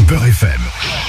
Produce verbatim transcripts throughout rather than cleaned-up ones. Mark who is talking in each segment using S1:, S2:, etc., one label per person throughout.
S1: Beurre F M.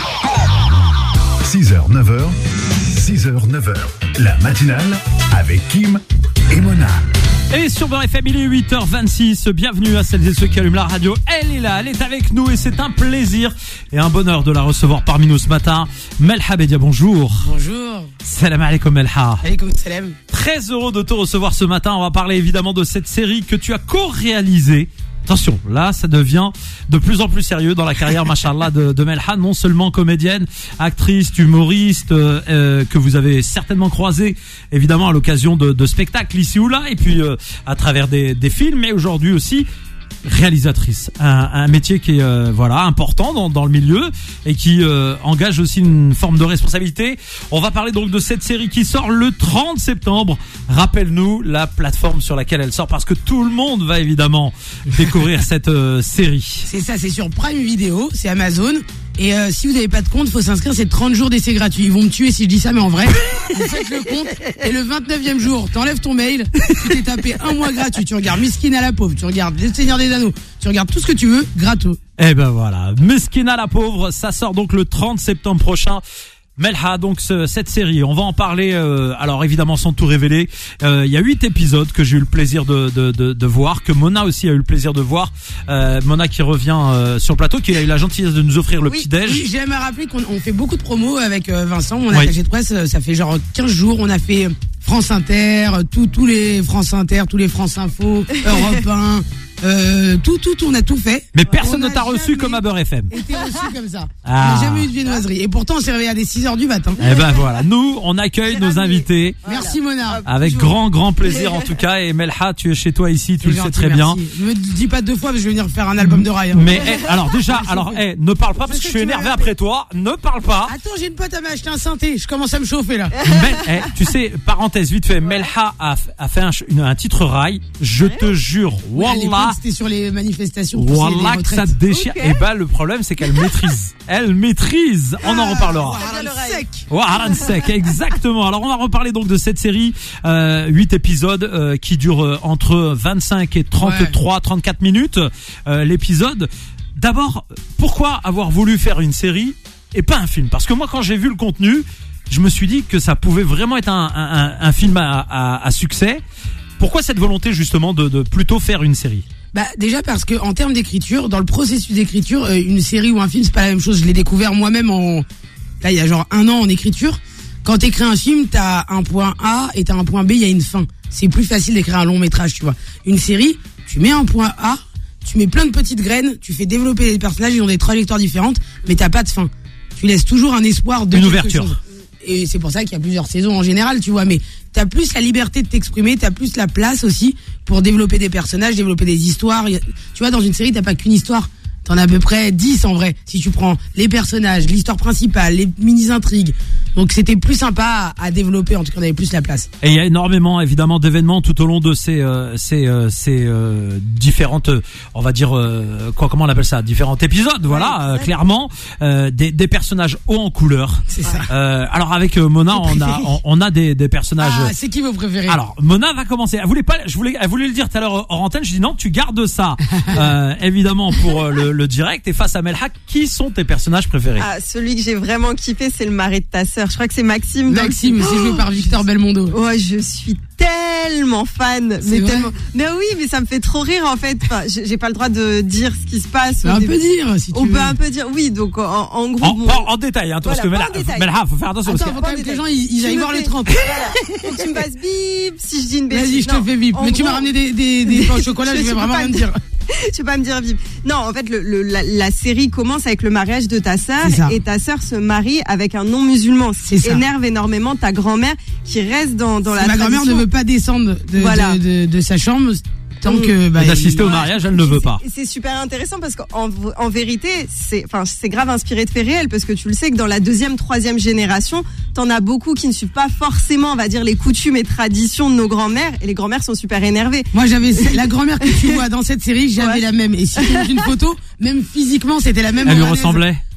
S1: six heures, neuf heures, six heures, neuf heures. La matinale avec Kim et Mona.
S2: Et sur Beurre F M, il est huit heures vingt-six. Bienvenue à celles et ceux qui allument la radio. Elle est là, elle est avec nous et c'est un plaisir et un bonheur de la recevoir parmi nous ce matin. Melha Bedia, bonjour.
S3: Bonjour.
S2: Salam alaikum Melha.
S3: Alaikum salam.
S2: Très heureux de te recevoir ce matin. On va parler évidemment de cette série que tu as co-réalisée. Attention, là, ça devient de plus en plus sérieux dans la carrière, machallah, de, de Melha, non seulement comédienne, actrice, humoriste, euh, euh, que vous avez certainement croisé, évidemment, à l'occasion de, de spectacles ici ou là, et puis euh, à travers des, des films, mais aujourd'hui aussi réalisatrice, un, un métier qui est euh, voilà important dans, dans le milieu et qui euh, engage aussi une forme de responsabilité. On va parler donc de cette série qui sort le trente septembre. Rappelle-nous la plateforme sur laquelle elle sort parce que tout le monde va évidemment découvrir cette euh, série.
S3: C'est ça, c'est sur Prime Video, c'est Amazon. Et euh, si vous n'avez pas de compte, faut s'inscrire, c'est trente jours d'essai gratuit. Ils vont me tuer si je dis ça, mais en vrai, vous faites le compte. Et le vingt-neuvième jour, t'enlèves ton mail, tu t'es tapé un mois gratuit. Tu regardes Miskin à la pauvre, tu regardes Les Seigneurs des Anneaux, tu regardes tout ce que tu veux, gratos.
S2: Et ben voilà, Miskin à la pauvre, ça sort donc le trente septembre prochain. Melha, donc ce, cette série, on va en parler. Euh, alors évidemment sans tout révéler, euh, il y a huit épisodes que j'ai eu le plaisir de, de, de, de voir, que Mona aussi a eu le plaisir de voir. Euh, Mona qui revient euh, sur le plateau, qui a eu la gentillesse de nous offrir le
S3: oui,
S2: petit déj.
S3: Oui, j'aime à rappeler qu'on on fait beaucoup de promos avec euh, Vincent, mon
S2: oui.
S3: attaché de presse. Ça fait genre quinze jours, on a fait France Inter, tous tous les France Inter, tous les France Info, Europe un. Euh, tout, tout, tout, on a tout fait.
S2: Mais personne
S3: on
S2: ne t'a reçu comme à Beurre F M.
S3: Été reçu comme ça.
S2: Ah.
S3: On n'a jamais eu de viennoiserie. Et pourtant, on s'est réveillé à des six heures du matin.
S2: Et ben voilà, nous, on accueille nos invités.
S3: Merci Mona.
S2: Avec
S3: Bonjour.
S2: grand, grand plaisir en tout cas. Et Melha, tu es chez toi ici, tu
S3: C'est
S2: le
S3: gentil,
S2: sais très
S3: merci.
S2: bien.
S3: Ne me dis pas deux fois parce que je vais venir faire un album de rail. Hein.
S2: Mais eh, alors déjà, alors eh, ne parle pas parce que je suis énervé après toi. Ne parle pas.
S3: Attends, j'ai une pote à m'acheter un synthé. Je commence à me chauffer là.
S2: Mel, eh, tu sais, parenthèse vite fait, Melha a, a fait un, une, un titre rail. Je te jure,
S3: Oui, à l'époque,
S2: wallah.
S3: c'était sur les manifestations.
S2: Wallah que ça te déchire.
S4: Ok.
S2: Et ben le problème c'est qu'elle maîtrise. Elle maîtrise. On en reparlera.
S3: Sec.
S2: Waran sec, exactement. Alors on va reparler donc de cette série, euh, huit épisodes euh, qui durent euh, entre vingt-cinq et trente-trois, trente-quatre minutes. Euh, l'épisode. D'abord, pourquoi avoir voulu faire une série et pas un film? Parce que moi quand j'ai vu le contenu, je me suis dit que ça pouvait vraiment être un, un, un film à, à, à succès. Pourquoi cette volonté justement de, de plutôt faire une série?
S3: Bah déjà parce que en termes d'écriture, dans le processus d'écriture, euh, une série ou un film c'est pas la même chose. Je l'ai découvert moi-même en là il y a genre un an en écriture. Quand t'écris un film, t'as un point A et t'as un point B, il y a une fin. C'est plus facile d'écrire un long métrage, tu vois. Une série, tu mets un point A, tu mets plein de petites graines, tu fais développer les personnages, ils ont des trajectoires différentes, mais t'as pas de fin. Tu laisses toujours un espoir de
S2: une
S3: quelque
S2: ouverture.
S3: chose. Et c'est pour ça qu'il y a plusieurs saisons en général, tu vois. Mais t'as plus la liberté de t'exprimer, t'as plus la place aussi pour développer des personnages, développer des histoires. Tu vois, dans une série, t'as pas qu'une histoire. T'en as à peu près dix en vrai. Si tu prends les personnages, l'histoire principale, les mini-intrigues. Donc c'était plus sympa à, à développer, en tout cas on avait plus la place.
S2: Et il y a énormément évidemment d'événements tout au long de ces euh, ces euh, ces euh, différentes, on va dire euh, quoi, comment on appelle ça, différents épisodes, voilà, euh, clairement euh, des des personnages hauts en couleur.
S3: C'est ça.
S2: Euh, alors avec euh, Mona, on a on, on a des des personnages.
S3: Ah, c'est qui vos préférés?
S2: Alors Mona va commencer. Elle voulait pas, je voulais, elle voulait le dire tout à l'heure hors antenne. Je dis non, tu gardes ça euh, évidemment pour euh, le, le direct. Et face à Melha, qui sont tes personnages préférés?
S4: Ah, celui que j'ai vraiment kiffé, c'est le mari de ta sœur. Je crois que c'est Maxime.
S3: Maxime, c'est joué par Victor Belmondo.
S4: Ouais, je suis tellement fan.
S3: C'est
S4: Mais,
S3: vrai
S4: tellement... mais oui, mais ça me fait trop rire en fait. Enfin, j'ai j'ai pas le droit de dire ce qui se passe.
S3: On peut dire si tu
S4: On
S3: veux.
S4: peut un peu dire, oui. Donc en, en gros,
S2: En,
S4: bon,
S2: pas en détail, hein, parce
S4: Voilà,
S2: que
S4: pas en
S2: Melha,
S4: détail.
S2: Melha, faut faire attention.
S3: Attends,
S2: parce
S3: faut
S2: que...
S3: quand même que les gens ils, ils
S4: Tu
S3: aillent
S4: me
S3: voir
S4: fais-
S3: le trente.
S4: voilà. Faut que tu me fasses bip si je dis une bêtise.
S3: Vas-y, je te
S4: Non,
S3: fais bip.
S4: en
S3: Mais tu m'as
S4: gros-
S3: ramené des, des, des pains au chocolat, je
S4: Je
S3: vais
S4: peux
S3: vraiment
S4: pas
S3: rien
S4: me-
S3: te dire.
S4: Tu vas pas me dire vivre. Non, en fait, le, le, la, la série commence avec le mariage de ta sœur
S3: C'est ça.
S4: et ta sœur se marie avec un non-musulman. Ce
S3: C'est
S4: qui
S3: ça.
S4: énerve énormément ta grand-mère qui reste dans, dans la
S3: Ma grand-mère
S4: tradition.
S3: ne veut pas descendre de,
S4: Voilà.
S3: de, de, de sa chambre tant
S4: Mm.
S3: que bah,
S2: d'assister
S3: il-
S2: au mariage, elle ne veut pas.
S4: Et c'est super intéressant parce qu'en en vérité, c'est, enfin, c'est grave inspiré de faits réels parce que tu le sais que dans la deuxième, troisième génération, t'en as beaucoup qui ne suivent pas forcément, on va dire, les coutumes et traditions de nos grands-mères et les grands-mères sont super énervées.
S3: Moi j'avais la grand-mère que tu vois dans cette série, j'avais
S4: Ouais.
S3: la même. Et si tu montres une photo, même physiquement, c'était la même.
S2: Elle lui
S3: Oranaise.
S2: ressemblait.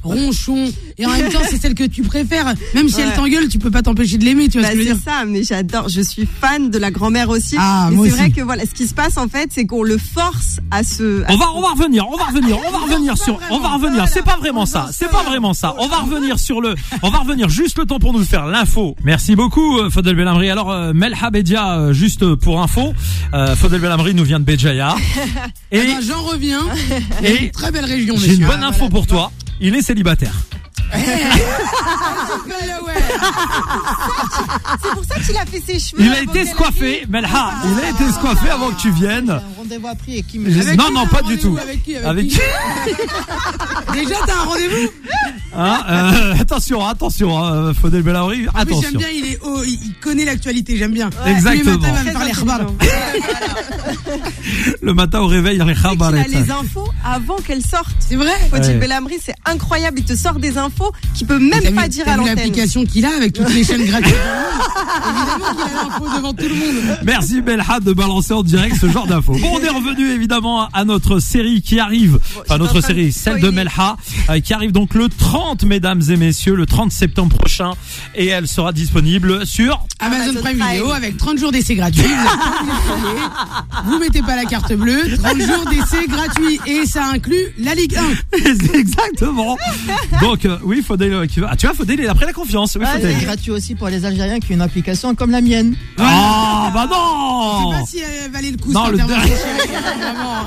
S3: ronchon, et en même temps c'est celle que tu préfères. Même si
S4: Ouais.
S3: elle t'engueule, tu peux pas t'empêcher de l'aimer, tu vois
S4: Bah,
S3: ce que je veux
S4: c'est
S3: dire.
S4: ça, mais j'adore. Je suis fan de la grand-mère aussi.
S3: Ah,
S4: mais
S3: moi
S4: c'est
S3: aussi.
S4: vrai que voilà, ce qui se passe en fait, c'est qu'on le force à se. à
S2: On va, on va revenir, on va revenir, on va revenir sur, on va revenir. C'est pas vraiment ça, c'est pas vraiment ça. On va revenir sur le, on va revenir juste le temps pour nous faire l'info. Merci beaucoup, euh, Fodel Belhamri. Alors, euh, Melha Bedia, euh, juste pour info, euh, Fodel Belhamri nous vient de Béjaïa.
S3: Eh
S2: Et,
S3: ben, j'en reviens.
S2: et
S3: Une très belle région,
S2: j'ai une
S3: monsieur.
S2: bonne info pour toi. Il est célibataire.
S4: C'est pour ça qu'il a fait ses cheveux.
S2: Il a
S4: avant
S2: été
S4: qu'elle
S2: escoiffé, Melha. Il a été escoiffé avant que tu viennes.
S5: Un rendez-vous a pris et qui me
S3: Avec
S2: Non,
S3: qui
S2: non,
S3: t'as
S2: pas
S3: un
S2: du tout.
S3: rendez-vous Avec qui Avec,
S2: Avec
S3: qui Déjà, t'as un rendez-vous.
S2: Hein, euh, attention, attention, hein, Fodel Belhamri,
S3: En plus, j'aime
S2: attention.
S3: bien, il est haut, il, il connaît l'actualité, j'aime bien.
S2: Exactement.
S3: Tous les matins, il va me
S4: Très
S3: faire les khbar.
S4: intelligent.
S2: Le matin au réveil, il y a les
S4: Tu sais qu'il a
S2: khabaret.
S4: les infos avant qu'elles sortent.
S3: C'est vrai.
S4: Fodil
S2: Ouais.
S4: Belhamri, c'est incroyable. Il te sort des infos qu'il peut même
S3: T'as
S4: pas
S3: vu-
S4: dire
S3: t'as
S4: à
S3: vu
S4: l'antenne.
S3: l'application qu'il a avec toutes les chaînes gratuites. Évidemment qu'il a l'info devant tout le monde.
S2: Merci Belha de balancer en direct ce genre d'infos. Bon, on est revenu évidemment à notre série qui arrive, enfin
S4: j'étais en
S2: notre
S4: train de
S2: série, celle de
S4: spoiler.
S2: Melha, euh, qui arrive donc le trente, mesdames et messieurs, le trente septembre prochain, et elle sera disponible sur.
S3: Amazon,
S4: Amazon
S3: Prime
S4: Prime.
S3: Video avec trente jours d'essai gratuit. Vous êtes pas obligé de payer. Vous mettez pas la carte bleue, trente jours d'essai gratuit. Et ça inclut la Ligue un.
S2: Exactement. Donc euh, oui, Fodel, euh, qui va- ah, tu vois, Fodel, il a pris la confiance. Oui,
S5: Ah,
S2: Fodel.
S5: c'est gratuit aussi pour les Algériens qui ont une application comme la mienne.
S2: Ah bah
S3: Je sais
S2: non.
S3: pas si elle valait le coup,
S2: Non,
S3: cette
S2: le
S3: intervention,
S2: dernier-
S3: chérie. Vraiment.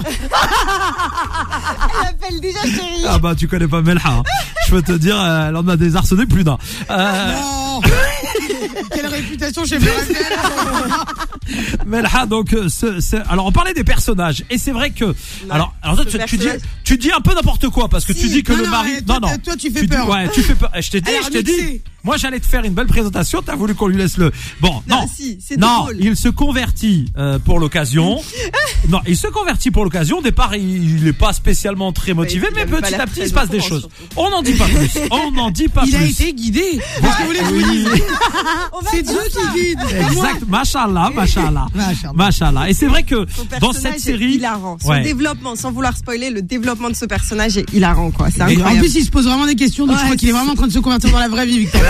S4: Elle appelle déjà chérie.
S2: Ah bah tu connais pas Melha. hein. Je peux te dire, euh, elle en a désarçonné plus d'un. Euh,
S3: Oh. Quelle réputation chez Ferrari.
S2: Melha, donc, euh, ce- ce- alors on parlait des personnages, et c'est vrai que, alors, alors toi,
S4: ce
S2: tu, tu dis,
S4: personnage-
S2: tu dis un peu n'importe quoi, parce que
S3: Si,
S2: tu dis que
S3: non,
S2: le
S3: non,
S2: mari,
S3: eh, toi,
S2: non, non,
S3: t'as- toi, tu fais
S2: dis-
S3: peur.
S2: ouais, tu fais peur. Eh, Je t'ai dit,
S3: Elle a
S2: je t'ai dit,
S3: remixé.
S2: moi j'allais te faire une belle présentation, t'as voulu qu'on lui laisse le, bon, non,
S4: Non, si, c'est
S2: non,
S4: drôle.
S2: il se convertit euh, pour l'occasion. Non, il se convertit pour l'occasion. Au départ, il, il est pas spécialement très motivé,
S4: il
S2: mais
S4: avait pas
S2: petit
S4: l'air
S2: à petit, il
S4: très
S2: se passe
S4: au
S2: des
S4: courant,
S2: choses.
S4: surtout.
S2: On n'en dit pas plus. On n'en dit pas
S3: Il
S2: plus.
S3: a été guidé. Qu'est-ce que vous voulez que je vous dise?
S4: On va
S3: C'est
S4: dire
S3: Dieu
S4: ça.
S3: qui guide. pas moi.
S2: Exact, machallah, machallah,
S3: Machallah.
S2: machallah. Et c'est vrai que
S4: Son
S2: dans
S4: personnage
S2: cette
S4: est
S2: série,
S4: hilarant. Son
S2: Ouais.
S4: développement, sans vouloir spoiler, le développement de ce personnage est hilarant, quoi. C'est
S3: Et en
S4: incroyable.
S3: plus, il se pose vraiment des questions, donc je
S4: Ouais,
S3: crois qu'il est
S4: c'est
S3: vraiment en train de se convertir dans la vraie vie, Victor.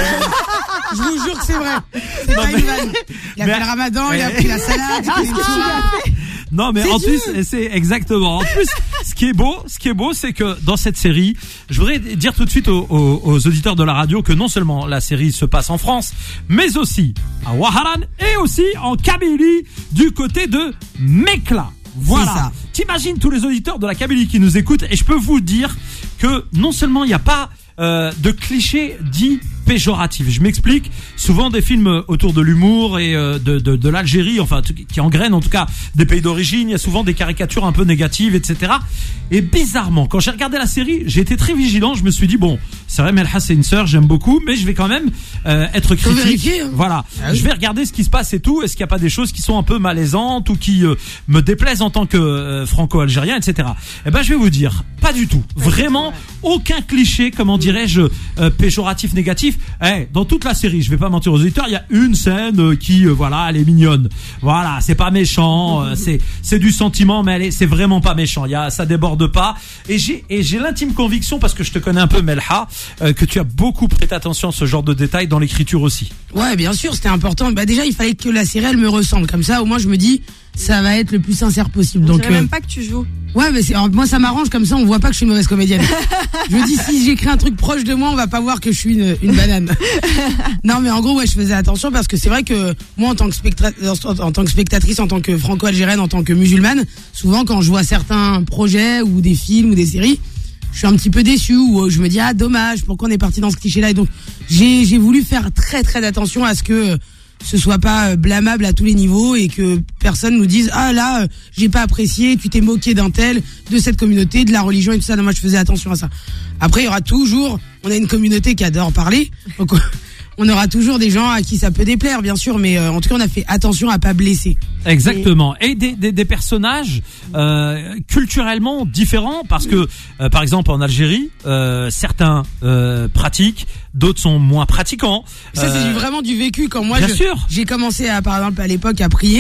S3: Je vous jure que c'est vrai. C'est pas
S2: mais-
S3: une vanne. Il a
S2: mais-
S3: fait le ramadan, il a
S2: Ouais.
S3: pris la salade, il a pris les petits
S2: non, mais
S3: C'est
S2: en
S3: Dieu.
S2: plus, c'est exactement. En plus, ce qui est beau, ce qui est beau, c'est que dans cette série, je voudrais dire tout de suite aux, aux- aux auditeurs de la radio que non seulement la série se passe en France, mais aussi à Ouaharan et aussi en Kabylie du côté de Mekla. Voilà.
S3: C'est ça.
S2: T'imagines tous les auditeurs de la Kabylie qui nous écoutent, et je peux vous dire que non seulement il n'y a pas euh, de clichés dits péjoratifs. Je m'explique. Souvent des films autour de l'humour et euh, de, de, de l'Algérie, enfin t- qui engrainent en tout cas des pays d'origine, il y a souvent des caricatures un peu négatives, et cetera. Et bizarrement, quand j'ai regardé la série, j'ai été très vigilant. Je me suis dit bon, c'est vrai, Melha c'est une sœur, j'aime beaucoup, mais je vais quand même euh, être
S3: Faut
S2: critique.
S3: vérifier, hein.
S2: Voilà,
S3: Ah oui.
S2: je vais regarder ce qui se passe et tout. Est-ce qu'il n'y a pas des choses qui sont un peu malaisantes ou qui euh, me déplaisent en tant que euh, franco-algérien, et cetera. Eh ben, je vais vous dire, pas du tout. Vraiment, aucun cliché, comment dirais-je, euh, péjoratif, négatif. Eh, dans toute la série, je vais pas mentir aux auditeurs, il y a une scène euh, qui, euh, voilà, elle est mignonne. Voilà, c'est pas méchant, euh, c'est c'est du sentiment, mais elle est, c'est vraiment pas méchant. Il y a, ça déborde pas. Et j'ai et j'ai l'intime conviction, parce que je te connais un peu, Melha, euh, que tu as beaucoup prêté attention à ce genre de détails dans l'écriture aussi.
S3: Ouais, bien sûr, c'était important. Bah déjà, il fallait que la série elle me ressemble. Comme ça, au moins, je me dis, ça va être le plus sincère possible.
S4: Je
S3: Donc,
S4: dirais
S3: euh,
S4: même pas que tu joues.
S3: ouais, mais c'est, alors, moi, ça m'arrange. Comme ça, on voit pas que je suis une mauvaise comédienne. Je me dis, si j'écris un truc proche de moi, on va pas voir que je suis une, une banane. Non, mais en gros, ouais, je faisais attention parce que c'est vrai que moi, en tant que spectatrice, en tant que spectatrice, en tant que franco-algérienne, en tant que musulmane, souvent, quand je vois certains projets ou des films ou des séries, je suis un petit peu déçu ou euh, je me dis ah dommage, pourquoi on est parti dans ce cliché là. Et donc j'ai j'ai voulu faire très très attention à ce que euh, ce soit pas euh, blâmable à tous les niveaux et que personne nous dise ah là euh, j'ai pas apprécié, tu t'es moqué d'un tel, de cette communauté, de la religion et tout ça. Non, moi je faisais attention à ça. Après il y aura toujours, on a une communauté qui adore parler, donc on aura toujours des gens à qui ça peut déplaire bien sûr, mais euh, en tout cas on a fait attention à pas blesser.
S2: Exactement. Et des, des, des personnages euh, culturellement différents, parce que euh, par exemple en Algérie, euh, certains euh, pratiquent, d'autres sont moins pratiquants.
S3: Ça c'est
S2: Euh,
S3: du- vraiment du vécu. Quand moi
S2: bien
S3: je-
S2: sûr.
S3: j'ai commencé à par exemple à l'époque à prier,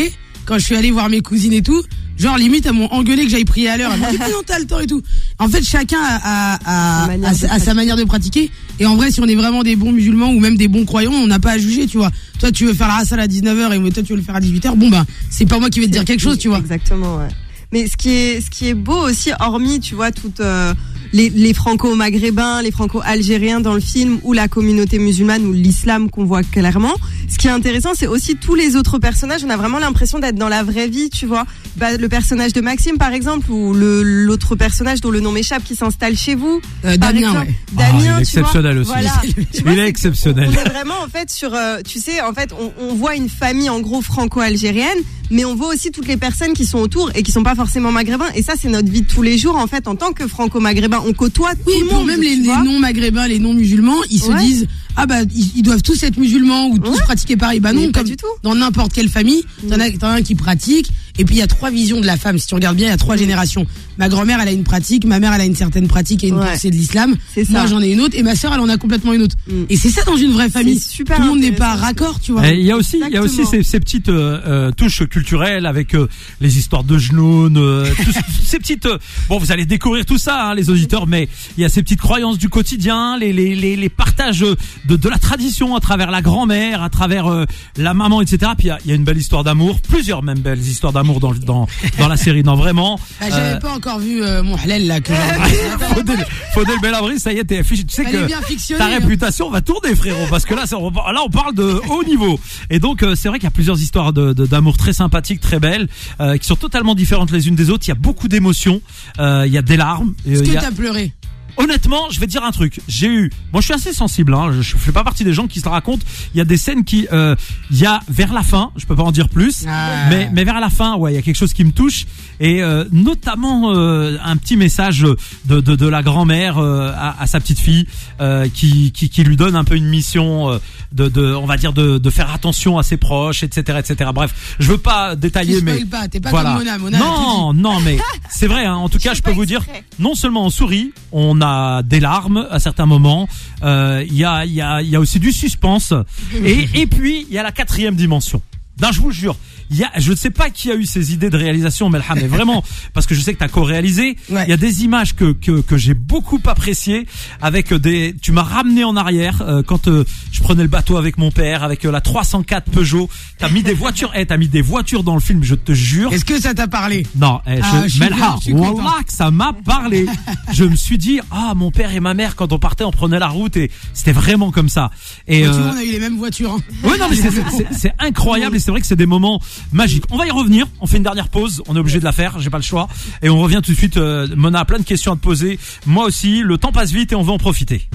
S3: quand je suis allée voir mes cousines et tout, genre limite elles m'ont engueulé que j'aille prier à l'heure. Elles m'ont dit non, t'as le temps et tout. En fait, chacun a, a, a,
S4: Sa manière
S3: a,
S4: de
S3: a sa manière de pratiquer. Et en vrai, si on est vraiment des bons musulmans ou même des bons croyants, on n'a pas à juger, tu vois. Toi, tu veux faire la rassal à dix-neuf heures et moi, toi, tu veux le faire à dix-huit heures. Bon, bah, c'est pas moi qui vais te dire quelque chose, tu vois.
S4: Exactement, ouais. Mais ce qui est, ce qui est beau aussi, hormis, tu vois, toutes euh, les, les franco-maghrébins, les franco-algériens dans le film, ou la communauté musulmane, ou l'islam qu'on voit clairement. Ce qui est intéressant, c'est aussi tous les autres personnages. On a vraiment l'impression d'être dans la vraie vie, tu vois. Bah, le personnage de Maxime, par exemple, ou le, l'autre personnage dont le nom m'échappe qui s'installe chez vous.
S3: Euh,
S4: par
S3: Damien,
S4: exemple.
S3: ouais.
S4: Damien,
S2: Ah, il est
S4: tu vois.
S2: exceptionnel aussi.
S4: Voilà. Tu
S2: Il
S4: vois,
S2: est
S4: c'est-
S2: exceptionnel.
S4: On est vraiment en fait sur, euh, tu sais, en fait, on, on voit une famille en gros franco-algérienne, mais on voit aussi toutes les personnes qui sont autour et qui sont pas forcément maghrébins. Et ça, c'est notre vie de tous les jours en fait. En tant que franco-maghrébin, on côtoie
S3: Oui,
S4: tout le
S3: pour
S4: monde.
S3: même les,
S4: tu
S3: les
S4: vois.
S3: non-maghrébins, les non-musulmans, ils se
S4: Ouais.
S3: disent ah bah ils, ils doivent tous être musulmans ou tous
S4: Ouais.
S3: pratiquer pareil. Bah non,
S4: Mais pas
S3: comme
S4: du tout.
S3: dans n'importe quelle famille, t'en as, t'en as un qui pratique. Et puis il y a trois visions de la femme. Si tu regardes bien, il y a trois générations. Ma grand-mère, elle a une pratique, ma mère, elle a une certaine pratique et une
S4: Ouais.
S3: pensée de l'islam.
S4: C'est ça.
S3: Moi, j'en ai une autre et ma sœur, elle en a complètement une autre.
S4: Mm.
S3: Et c'est ça dans une vraie famille.
S4: C'est super
S3: Tout le monde n'est pas
S4: intéressant.
S3: raccord, tu vois.
S2: Et il y a aussi, il y a aussi
S4: Exactement.
S2: ces, ces petites euh, euh, touches culturelles avec euh, les histoires de genoux, euh, tous- toutes ces petites. euh, bon, vous allez découvrir tout ça, hein, les auditeurs, mais il y a ces petites croyances du quotidien, les les les, les partages de de la tradition à travers la grand-mère, à travers euh, la maman, et cetera. Puis il y a, il y a une belle histoire d'amour, plusieurs même belles histoires d'amour dans le- dans dans la série. Non, vraiment.
S3: Bah, j'avais
S2: euh,
S3: pas encore vu euh, mon halal là que j'ai
S2: Faudel, Faudel Belabri, ça y est, t'es affiché. Tu sais
S3: Elle est
S2: que
S3: bien fictionnée,
S2: ta
S3: hein.
S2: réputation va tourner, frérot, parce que là, ça- on, là, on parle de haut niveau. Et donc, euh, c'est vrai qu'il y a plusieurs histoires de, de- d'amour très sympathiques, très belles, euh, qui sont totalement différentes les unes des autres. Il y a beaucoup d'émotions, euh, il y a des larmes. euh,
S3: Est-ce
S2: il
S3: que
S2: y a-
S3: t'as pleuré?
S2: Honnêtement, je vais te dire un truc. J'ai eu, moi, je suis assez sensible. Hein, je, je fais pas partie des gens qui se la racontent. Il y a des scènes qui, euh, il y a vers la fin, je peux pas en dire plus,
S3: Ah.
S2: mais mais vers la fin, ouais, il y a quelque chose qui me touche et euh, notamment euh, un petit message de de, de la grand-mère euh, à, à sa petite fille euh, qui, qui qui lui donne un peu une mission euh, de de, on va dire de de faire attention à ses proches, et cetera, et cetera. Bref, je veux pas détailler,
S3: Tu
S2: mais
S3: spoil pas, t'es pas
S2: voilà.
S3: comme Mona. Mona, elle a
S2: non, non, mais c'est vrai. Hein, en tout cas,
S4: Je
S2: je peux
S4: fais pas
S2: vous dire,
S4: exprès.
S2: non seulement on sourit, on a des larmes à certains moments. euh, Il y a, il y a, il y a aussi du suspense. Et et puis il y a la quatrième dimension. Non, je vous jure. Il y a, je ne sais pas qui a eu ces idées de réalisation, Melham, mais vraiment, parce que je sais que tu as co-réalisé.
S3: Ouais.
S2: Il y a des images que que, que j'ai beaucoup appréciées avec des. Tu m'as ramené en arrière euh, quand euh, je prenais le bateau avec mon père, avec euh, la trois cent quatre Peugeot. T'as mis des voitures. Eh, t'as mis des voitures dans le film. Je te jure.
S3: Est-ce que ça t'a parlé?
S2: Non, eh,
S3: Ah,
S2: je,
S3: je suis
S2: Melha,
S3: bien, je suis content.
S2: wallah que ça m'a parlé. Je me suis dit, ah, mon père et ma mère, quand on partait, on prenait la route et c'était vraiment comme ça. Et
S3: Bon, tu
S2: euh,
S3: vois, on a eu les mêmes voitures. Hein.
S2: ouais, non, mais c'est- c'est c'est- c'est incroyable et c'est vrai que c'est des moments magiques. On va y revenir. On fait une dernière pause. On est obligé de la faire. J'ai pas le choix. Et on revient tout de suite. Euh, Mona a plein de questions à te poser. Moi aussi. Le temps passe vite et on veut en profiter.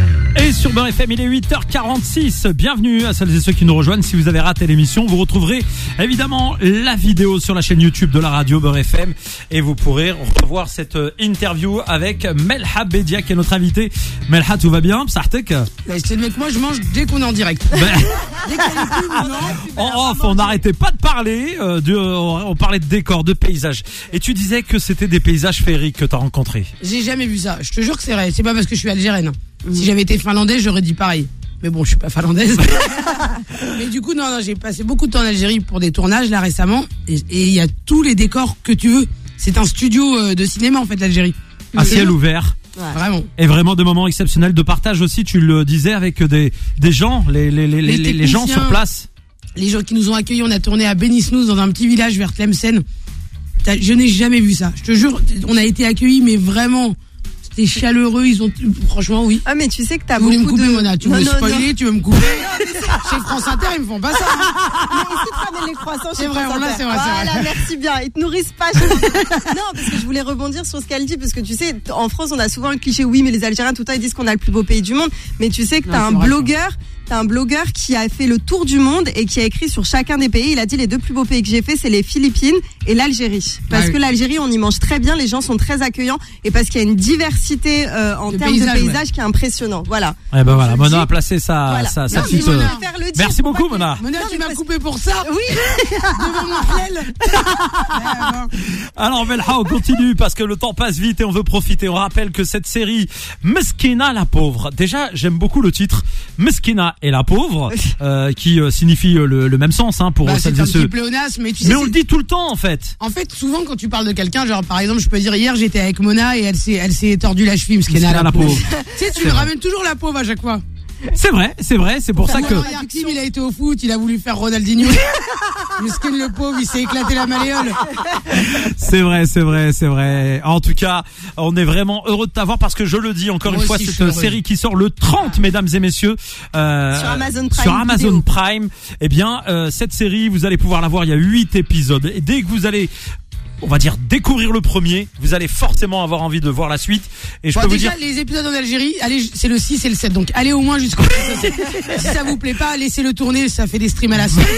S2: Et sur Beurre F M, il est huit heures quarante-six. Bienvenue à celles et ceux qui nous rejoignent. Si vous avez raté l'émission, vous retrouverez évidemment la vidéo sur la chaîne YouTube de la radio Beurre F M et vous pourrez revoir cette euh, interview avec Melha Bedia qui est notre invitée. Melha, tout va bien? Psartek?
S3: Bah, je te le mec, moi, je mange dès qu'on est en direct.
S2: Ben,
S3: Dès qu'il y a les pubs, non.
S2: en off, on n'arrêtait pas de parler, euh, de, on parlait de décors, de paysages. Et tu disais que c'était des paysages féeriques que tu as rencontrés.
S3: J'ai jamais vu ça. Je te jure que c'est vrai. C'est pas parce que je suis algérienne. Si j'avais été finlandaise, j'aurais dit pareil. Mais bon, je suis pas finlandaise. Mais du coup, non, non, j'ai passé beaucoup de temps en Algérie pour des tournages là récemment, et et il y a tous les décors que tu veux. C'est un studio euh, de cinéma en fait, l'Algérie.
S2: À ciel ouvert.
S3: Vraiment.
S2: Et vraiment des moments exceptionnels de partage aussi, tu le disais, avec des, des gens, les, les, les, les,
S3: Les
S2: les gens sur
S3: techniciens.
S2: place.
S3: Les gens qui nous ont accueillis, on a tourné à Benisnous dans un petit village vers Tlemcen. T'as- Je n'ai jamais vu ça. Je te jure, on a été accueillis, mais vraiment, c'était chaleureux. Ils ont, franchement, oui.
S4: Ah, mais tu sais que t'as
S3: Tu voulais me
S4: beaucoup
S3: couper,
S4: de.
S3: Mona. Tu
S4: Non,
S3: veux
S4: non,
S3: spoiler,
S4: non.
S3: tu veux me couper. Chez France Inter, ils me font pas ça.
S4: Mais est-ce qu'ils te ramènent les croissants
S3: C'est
S4: chez
S3: vrai,
S4: France
S3: on l'a,
S4: Inter
S3: c'est vrai, c'est vrai.
S4: Voilà, merci bien. Ils te nourrissent pas chez France Inter. Non, parce que je voulais rebondir sur ce qu'elle dit, parce que tu sais, en France, on a souvent le cliché, oui, mais les Algériens, tout le temps, ils disent qu'on a le plus beau pays du monde. Mais tu sais que
S3: Non,
S4: t'as
S3: c'est
S4: un
S3: vrai,
S4: blogueur, t'as un blogueur qui a fait le tour du monde et qui a écrit sur chacun des pays. Il a dit, les deux plus beaux pays que j'ai fait, c'est les Philippines et l'Algérie. Parce
S3: Ah oui.
S4: que l'Algérie, on y mange très bien, les gens sont très accueillants et parce qu'il y a une diversité euh, en
S3: De
S4: termes
S3: paysages,
S4: de paysages qui est impressionnant. Voilà.
S2: Eh ben voilà,
S4: Je
S2: Mona
S4: dis-
S2: a placé sa,
S4: Voilà.
S2: sa, sa
S3: Non,
S2: petite.
S3: mais
S2: euh,
S3: Mona,
S4: Faire le dire
S2: Merci
S4: pour
S2: beaucoup,
S4: pas que-
S2: Mona.
S3: Mona,
S4: Non,
S3: tu
S4: mais
S3: m'as
S4: parce-
S3: coupé pour ça.
S4: Oui.
S3: Devant mon halal.
S2: Alors Melha, on continue parce que le temps passe vite et on veut profiter. On rappelle que cette série Meskina la pauvre, déjà j'aime beaucoup le titre Meskina, et la pauvre, euh, qui euh, signifie le, le même sens hein, pour
S3: Bah,
S2: celles
S3: c'est
S2: et
S3: un
S2: ceux.
S3: petit pléonasme, mais tu sais.
S2: Mais on
S3: c'est-
S2: le dit tout le temps en fait.
S3: En fait, souvent quand tu parles de quelqu'un, genre par exemple, je peux dire hier j'étais avec Mona et elle s'est, elle s'est tordue la cheville, parce qu'elle est
S2: Parce
S3: à
S2: qu'elle
S3: la
S2: a la
S3: pauvre.
S2: pauvre.
S3: Tu sais, tu
S2: C'est
S3: lui
S2: vrai.
S3: ramènes toujours la pauvre à chaque fois.
S2: C'est vrai, c'est vrai, c'est pour ça que.
S3: Moi, regarde, Kim, il a été au foot, il a voulu faire Ronaldinho. Miskin le pauvre, il s'est éclaté la malléole.
S2: C'est vrai, c'est vrai, c'est vrai. En tout cas, on est vraiment heureux de t'avoir parce que je le dis encore
S3: Moi
S2: une fois,
S3: aussi, je
S2: cette
S3: suis heureux.
S2: série qui sort le trente, mesdames et messieurs, euh,
S4: Sur Amazon Prime
S2: sur Amazon
S4: Vidéo.
S2: Prime. Eh bien, euh, cette série, vous allez pouvoir la voir. Il y a huit épisodes. Et dès que vous allez, on va dire, découvrir le premier, vous allez forcément avoir envie de voir la suite. Et je
S3: Bon,
S2: peux vous
S3: déjà,
S2: dire,
S3: les épisodes en Algérie, allez, c'est le six et le sept, donc allez au moins jusqu'au Si ça vous plaît pas, laissez-le tourner, ça fait des streams à la semaine.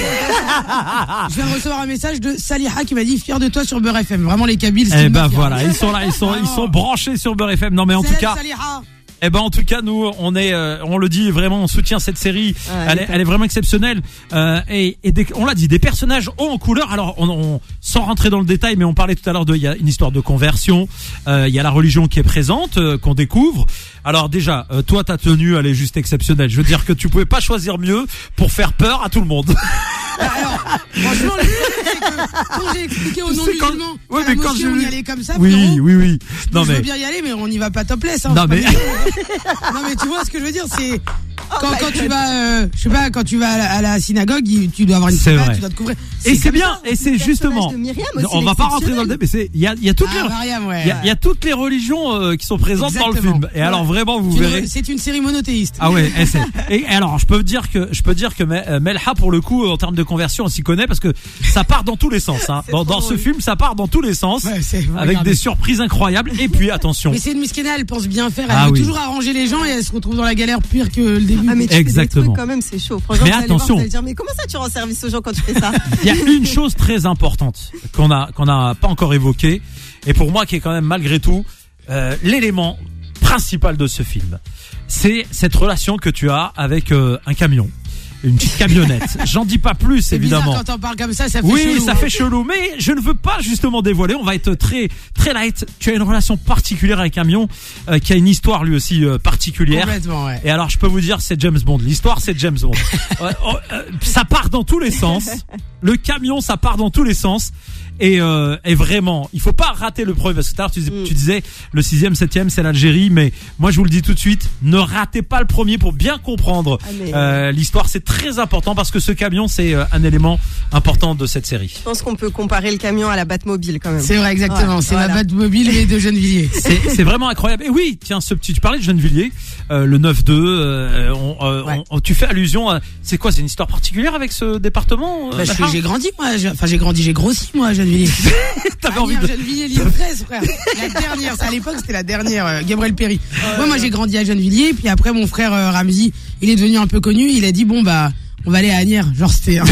S3: Je viens de recevoir un message de Saliha qui m'a dit fier de toi sur Beurre F M. Vraiment les Kabyles, c'est
S2: eh
S3: une
S2: ben
S3: mafia.
S2: voilà, ils sont là, ils sont, ils sont branchés sur Beurre F M. Non mais en tout
S3: Salam,
S2: cas.
S3: Saliha.
S2: Eh ben en tout cas nous on est euh, on le dit vraiment on soutient cette série
S4: Ouais,
S2: elle, est,
S4: top.
S2: elle est vraiment exceptionnelle euh, et, et des, on l'a dit des personnages hauts en couleur alors on, on sans rentrer dans le détail mais on parlait tout à l'heure de il y a une histoire de conversion euh, il y a la religion qui est présente euh, qu'on découvre alors déjà euh, toi ta tenue elle est juste exceptionnelle je veux dire que tu pouvais pas choisir mieux pour faire peur à tout le monde
S3: Alors, franchement, le truc, c'est que quand j'ai expliqué aux
S2: Tu sais, quand-
S3: non-musulmans
S2: ouais,
S3: qu'à la
S2: mais quand
S3: mosquée,
S2: j'ai
S3: on
S2: vu-
S3: y allait comme ça,
S2: oui
S3: frérot,
S2: oui oui non
S3: je
S2: mais
S3: veux bien y aller, mais on n'y va pas topless. Hein,
S2: Non,
S3: c'est
S2: mais-
S3: pas bien. Non mais tu vois ce que je veux dire, c'est quand,
S4: my
S3: quand tu
S4: God.
S3: vas, euh, je sais pas, quand tu vas à la, à la synagogue, il- tu dois avoir une
S2: C'est
S3: kippa,
S2: vrai.
S3: tu dois te couvrir.
S2: et c'est
S3: comme
S2: bien
S3: ça.
S2: et c'est
S4: Le personnage
S2: justement
S4: de Myriam aussi,
S2: on
S4: il est
S2: va pas rentrer dans le débat mais c'est il y a il y a toutes les
S3: Ah, Mariam, ouais.
S2: il y a, il y a toutes les religions euh, qui sont présentes dans le
S3: Exactement.
S2: film et alors vraiment vous
S3: C'est une-
S2: verrez
S3: C'est une série monothéiste.
S2: ah ouais, et, c'est- et alors je peux dire que je peux dire que Me- euh, Melha pour le coup en termes de conversion on s'y connaît parce que ça part dans tous les sens hein. Dans, dans ce
S4: drôle.
S2: film ça part dans tous les sens
S3: Ouais, c'est-
S2: avec
S3: regardez.
S2: des surprises incroyables et puis attention
S3: Mais c'est une miskina, elle pense bien faire, elle
S2: Ah
S3: veut
S2: oui.
S3: toujours arranger les gens et elle se retrouve dans la galère pire que le début.
S4: Ah mais tu fais des
S2: Exactement.
S4: trucs quand même, c'est chaud. Franchement,
S2: Mais
S4: vous allez voir,
S2: attention.
S4: vous allez dire mais comment ça tu rends service aux gens quand tu fais ça?
S2: il y a une chose très importante qu'on a qu'on a pas encore évoquée et pour moi qui est quand même malgré tout euh, l'élément principal de ce film c'est cette relation que tu as avec euh, un camion une petite camionnette j'en dis pas plus
S3: C'est
S2: évidemment
S3: bizarre quand on parle comme ça, ça fait
S2: oui,
S3: chelou,
S2: ça
S3: hein.
S2: fait chelou, mais je ne veux pas justement dévoiler. On va être très très light. Tu as une relation particulière avec un camion euh, qui a une histoire lui aussi euh, particulière.
S3: Complètement, ouais.
S2: Et alors, je peux vous dire, c'est James Bond. L'histoire, c'est James Bond. Ouais, oh, euh, ça part dans tous les sens. Le camion, ça part dans tous les sens. Et, euh, et vraiment, il faut pas rater le premier parce que tout à l'heure tu, dis-
S4: Mm.
S2: tu disais le sixième, septième, c'est l'Algérie, mais moi je vous le dis tout de suite, ne ratez pas le premier pour bien comprendre
S4: Ah, mais-
S2: euh, l'histoire. C'est très important parce que ce camion, c'est euh, un élément important de cette série.
S4: Je pense qu'on peut comparer le camion à la Batmobile quand même.
S3: C'est vrai, exactement.
S4: Ouais,
S3: c'est
S4: voilà.
S3: ma Batmobile mais de Gennevilliers.
S2: C'est c'est vraiment incroyable. Et oui, tiens, ce petit, tu parlais de Gennevilliers, euh, le neuf deux. Euh, on, euh,
S3: Ouais.
S2: on- tu fais allusion. à- C'est quoi, c'est une histoire particulière avec ce département euh,
S3: Bah, je suis-
S2: Malha
S3: j'ai grandi, moi. j'ai- Enfin, j'ai grandi, j'ai grossi, moi, à Gennevilliers.
S2: T'avais envie de.
S3: Gennevilliers, l'île treize, frère. La dernière, c'est à l'époque, c'était la dernière, euh, Gabriel Péry. Moi, moi, j'ai grandi à Gennevilliers, puis après, mon frère euh, Ramzi, il est devenu un peu connu, il a dit, bon, bah, on va aller à Agnières. Genre, c'était. un-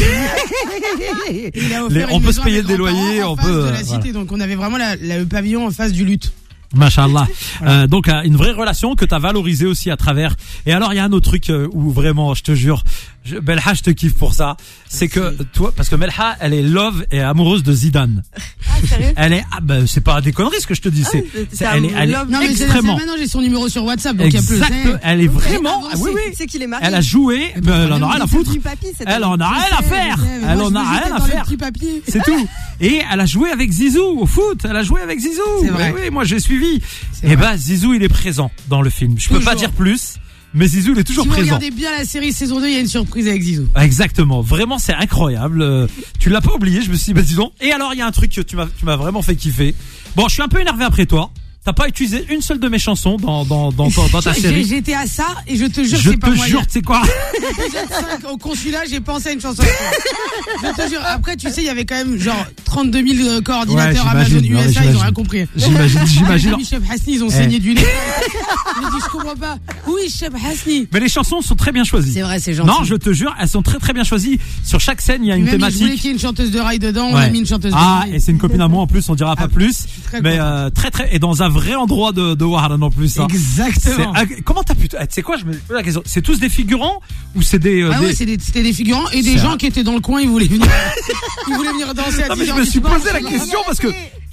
S3: Il a offert
S2: Les-
S3: une
S2: on peut
S3: maison
S2: se payer
S3: à mes
S2: des loyers,
S3: grands-parents en
S2: on
S3: face
S2: peut,
S3: de
S2: euh,
S3: la cité,
S2: voilà.
S3: donc on avait vraiment la, la- le pavillon en face du lutte.
S2: Machallah. Euh, donc euh, une vraie relation que t'as valorisée aussi à travers. Et alors il y a un autre truc euh, où vraiment, je te jure, je, Melha, je te kiffe pour ça. C'est que toi, parce que Melha, elle est love et amoureuse de Zidane.
S4: Ah sérieux?
S2: Elle est, ah, ben, c'est pas des conneries ce que je te dis. C'est,
S4: c'est
S2: c'est-
S4: un
S2: elle est, elle est
S4: love.
S3: Non, mais c'est
S2: extrêmement.
S3: maintenant, j'ai son numéro sur WhatsApp, donc il y a plus.
S2: Exact. Elle est vraiment.
S3: avancé.
S2: Ah, oui, oui.
S4: Tu sais qu'il est marié.
S2: Elle a joué, mais elle en a rien à foutre.
S4: Du papy, cette
S2: Elle
S4: année.
S2: en a rien à faire. Elle en a rien à faire.
S3: Petit papier.
S2: C'est tout. Et elle a joué avec Zizou au foot. Elle a joué avec Zizou.
S3: C'est vrai.
S2: Oui, oui, moi j'ai suivi.
S3: C'est
S2: Et
S3: vrai.
S2: ben Zizou, il est présent dans le film. Je peux
S3: Toujours.
S2: pas dire plus, mais Zizou, il est toujours
S3: Si vous
S2: présent.
S3: regardez bien la série saison deux, il y a une surprise avec Zizou.
S2: Exactement. Vraiment, c'est incroyable. Euh, tu l'as pas oublié. Je me suis dit, bah dis donc. Et alors, il y a un truc que tu m'as, tu m'as vraiment fait kiffer. Bon, je suis un peu énervé après toi. T'as pas utilisé une seule de mes chansons dans dans dans, dans, dans ta
S3: J'ai-
S2: série.
S3: J'étais à ça et je te jure,
S2: Je
S3: c'est pas
S2: te
S3: moi.
S2: jure, tu sais quoi?
S3: Épisode cinq, au consulat, j'ai pensé à une chanson. Je te jure. Après, tu sais, il y avait quand même genre trente-deux mille euh, coordinateurs
S2: Ouais,
S3: Amazon
S2: j'imagine. Non, mais
S3: U S A, ils ont
S2: j'imagine.
S3: rien compris.
S2: J'imagine, j'imagine.
S3: Les amis Chef Hasni, ils ont
S2: Eh.
S3: saigné du nez. Je me dis, je comprends pas. Oui, Chef Hasni.
S2: Mais les chansons sont très bien choisies.
S3: C'est vrai, c'est gentil.
S2: Non, je te jure, elles sont très très bien choisies. Sur chaque scène, il y a une
S3: Même, je voulais
S2: thématique.
S3: qu'il y ait une chanteuse de rail dedans, on a
S2: Ouais.
S3: mis une chanteuse de
S2: Ah,
S3: rail.
S2: et c'est une copine à moi en plus, on dira pas
S3: Ah,
S2: plus.
S3: très
S2: Mais
S3: content.
S2: euh, très très et dans un vrai endroit de de Warren en plus. Hein.
S3: Exactement.
S2: C'est- ah, comment t'as pu eh, tu sais quoi, je me pose la question. C'est tous des figurants ou c'est des, euh,
S3: Ah
S2: des...
S3: ouais, c'est des- c'était des figurants et des
S2: C'est
S3: gens
S2: un-
S3: qui étaient dans le coin, ils voulaient venir, ils voulaient venir danser à
S2: Non mais
S3: dix
S2: je
S3: heures
S2: me
S3: du
S2: suis
S3: soir.
S2: posé la question parce que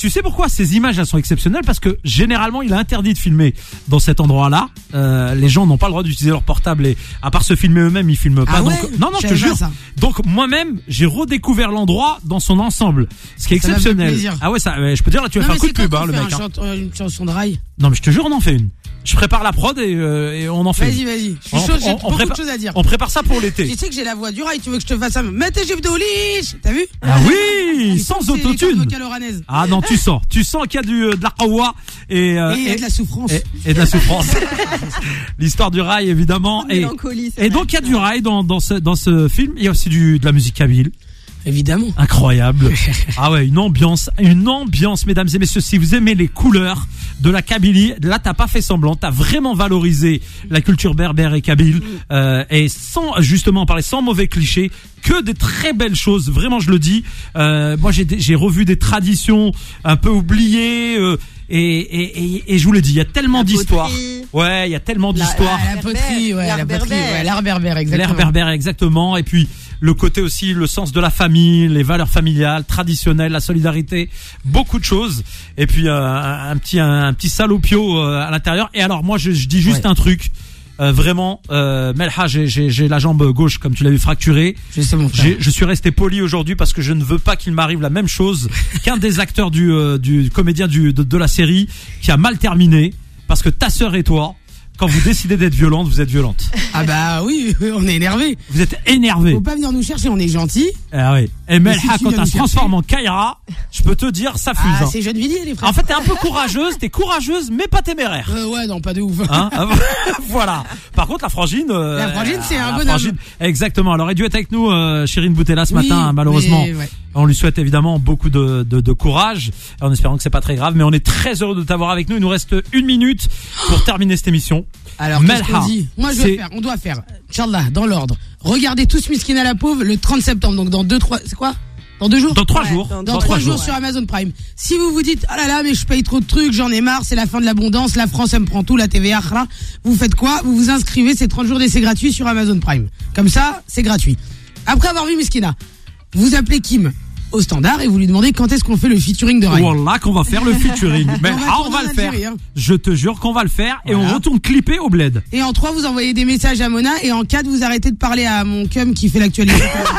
S2: tu sais pourquoi ces images elles sont exceptionnelles? Parce que généralement il est interdit de filmer dans cet endroit-là. Euh, les gens n'ont pas le droit d'utiliser leur portable et à part se filmer eux-mêmes, ils filment pas.
S3: Ah ouais,
S2: donc non non, je te
S3: savais pas
S2: jure.
S3: ça.
S2: Donc moi-même, j'ai redécouvert l'endroit dans son ensemble, ce qui est
S3: Ça m'a fait
S2: exceptionnel.
S3: plaisir.
S2: Ah ouais, ça, ouais, je peux dire là, tu vas
S3: Non,
S2: faire un
S3: mais
S2: coup de
S3: c'est
S2: pub,
S3: quand
S2: hein,
S3: on
S2: le
S3: fait
S2: mec.
S3: un
S2: Hein.
S3: chante- euh, une chanson de rail.
S2: Non mais je te jure, on en fait une. Je prépare la prod et, euh, et on en fait.
S3: Vas-y,
S2: une.
S3: vas-y. Je suis
S2: On-
S3: chaud, j'ai
S2: on- on
S3: beaucoup
S2: prépare-
S3: de choses à dire.
S2: On prépare ça pour l'été.
S3: Tu sais que j'ai la voix du rail, tu veux que je te fasse ça? Mets tes jupes de liche. T'as vu?
S2: Ah oui,
S3: Il
S2: sans
S3: faut que c'est les
S2: autotune.
S3: cordes vocales oranaises.
S2: Ah non, tu sens, tu sens qu'il y a du euh, de la qawa et, euh,
S3: Et il y a de la souffrance.
S2: et, et de la souffrance. L'histoire du rail évidemment et,
S4: Mélancolie, c'est
S2: et
S4: vrai.
S2: donc il y a du rail dans dans ce dans ce film. Il y a aussi du de la musique kabyle.
S3: Évidemment.
S2: Incroyable. Ah ouais, une ambiance, une ambiance, mesdames et messieurs. Si vous aimez les couleurs de la Kabylie, là t'as pas fait semblant, t'as vraiment valorisé la culture berbère et kabyle, euh, et sans justement parler sans mauvais clichés, que des très belles choses. Vraiment, je le dis. Euh, moi, j'ai j'ai revu des traditions un peu oubliées. Euh, et, et, et, et je vous le dis, il y a tellement
S4: La
S2: d'histoires.
S4: poterie.
S2: Ouais, il y a tellement
S4: La-
S2: d'histoires.
S3: Ah, la poterie, ouais,
S4: L'art
S3: la poterie,
S4: berbère.
S3: ouais, l'art berbère, exactement.
S2: L'air berbère, exactement. Et puis, le côté aussi, le sens de la famille, les valeurs familiales, traditionnelles, la solidarité, beaucoup de choses. Et puis, euh, un, un petit, un, un petit salopio euh, à l'intérieur. Et alors, moi, je, je dis juste
S3: Ouais.
S2: un truc. Euh, vraiment, euh, Melha, j'ai, j'ai, j'ai la jambe gauche, comme tu l'as vu, fracturée.
S3: Je sais mon frère.
S2: J'ai, je suis resté poli aujourd'hui parce que je ne veux pas qu'il m'arrive la même chose qu'un des acteurs du, euh, du comédien du, de, de la série qui a mal terminé parce que ta sœur et toi, quand vous décidez d'être violente, vous êtes violente.
S3: Ah bah oui, on est énervé.
S2: Vous êtes énervé.
S3: Faut pas venir nous chercher, on est gentil.
S2: Ah oui. Et
S3: Mais si
S2: Melha,
S3: tu
S2: quand
S3: viens
S2: elle
S3: nous
S2: se transforme en Kaira, je peux te dire, ça fuse.
S3: Ah,
S2: hein.
S3: c'est jeune Villiers, les frères.
S2: En fait, t'es un peu courageuse, t'es courageuse, mais pas téméraire.
S3: Euh, ouais, non, pas de ouf.
S2: Hein voilà. Par contre, la frangine. euh,
S3: La frangine, c'est un
S2: la
S3: bonhomme.
S2: frangine, exactement. Elle aurait dû être avec nous, euh, Chérine Boutella, ce
S3: Oui,
S2: matin, hein, malheureusement.
S3: mais ouais.
S2: On lui souhaite évidemment beaucoup de, de, de courage, en espérant que c'est pas très grave. Mais on est très heureux de t'avoir avec nous. Il nous reste une minute pour terminer cette émission.
S3: Alors, qu'est-ce
S2: Melha,
S3: qu'on dit? Moi, je
S2: c'est-
S3: vais faire, on doit faire, Inch'Allah, dans l'ordre. Regardez tous Miskin à la pauvre le trente septembre, donc dans deux, trois, c'est quoi? Dans deux jours?
S2: Dans trois
S4: Ouais,
S2: jours.
S4: dans-
S3: Dans trois jours sur Amazon Prime. Si vous vous dites, oh là là, mais je paye trop de trucs, j'en ai marre, c'est la fin de l'abondance, la France elle me prend tout, la T V A, là. Vous faites quoi? Vous vous inscrivez, c'est trente jours d'essai gratuit sur Amazon Prime. Comme ça, c'est gratuit. Après avoir vu Miskina, vous appelez Kim au standard et vous lui demandez quand est-ce qu'on fait le featuring de Rai.
S2: Wallah qu'on va faire le featuring. Mais
S3: On va
S2: ah, on
S3: tourner
S2: va le
S3: en
S2: faire.
S3: Algérie, hein.
S2: Je te jure qu'on va le faire et
S3: Voilà.
S2: on retourne clipper au bled.
S3: Et en trois, vous envoyez des messages à Mona et en quatre, vous arrêtez de parler à mon cum qui fait l'actualité.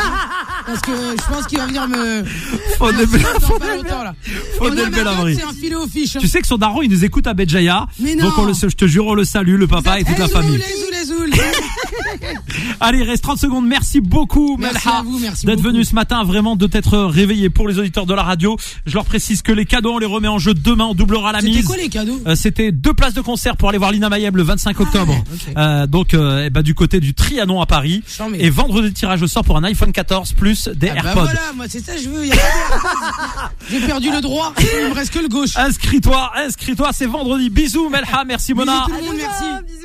S3: Parce que je pense qu'il va venir me...
S2: Faut des
S3: dans pas longtemps, là.
S2: Faut
S3: Mona
S2: des belles
S3: Marcotte,
S2: abris.
S3: c'est un filet aux fiches.
S2: Tu sais que son daron, il nous écoute à Béjaïa.
S3: Mais non.
S2: Donc on le, je te jure, on le salue, le papa et toute la
S3: Eh,
S2: famille.
S3: zoul, zoul, zoul.
S2: Allez, il reste trente secondes. Merci beaucoup,
S3: Merci
S2: Melha,
S3: à vous, merci
S2: d'être
S3: beaucoup.
S2: venu ce matin, vraiment de t'être réveillé pour les auditeurs de la radio. Je leur précise que les cadeaux, on les remet en jeu demain, on doublera la
S3: C'était
S2: mise.
S3: quoi les cadeaux?
S2: Euh, C'était deux places de concert pour aller voir Lina Mayeb le vingt-cinq octobre.
S3: ouais, ok.
S2: Euh, donc, euh, eh ben, du côté du Trianon à Paris.
S3: Charmé.
S2: Et vendredi, tirage au sort pour un iPhone quatorze plus des
S3: Ah bah
S2: AirPods.
S3: voilà, moi c'est ça que je veux. y a pas de- J'ai perdu le droit, il me reste que le gauche.
S2: Inscris-toi, inscris-toi, c'est vendredi. Bisous, Melha, merci
S3: Bisous
S2: Mona.
S3: tout le monde, merci.
S4: Bisous.